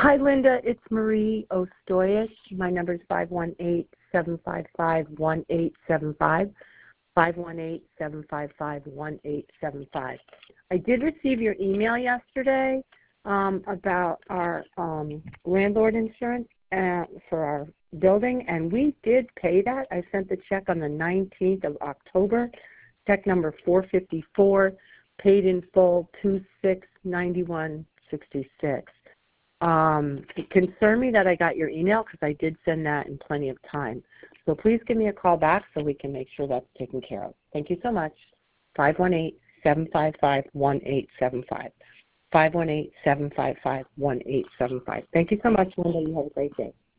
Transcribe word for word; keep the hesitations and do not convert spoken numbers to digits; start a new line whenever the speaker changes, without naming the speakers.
Hi, Linda. It's Marie Ostoyich. My number is five one eight, seven five five, one eight seven five, five one eight, seven five five, one eight seven five. I did receive your email yesterday um, about our um, landlord insurance uh, for our building, and we did pay that. I sent the check on the nineteenth of October, check number four fifty-four, paid in full, two six ninety-one sixty-six. Um, it concerned me that I got your email because I did send that in plenty of time. So please give me a call back so we can make sure that's taken care of. Thank you so much. five one eight, seven five five, one eight seven five. five one eight, seven five five, one eight seven five. Thank you so much, Linda. You have a great day.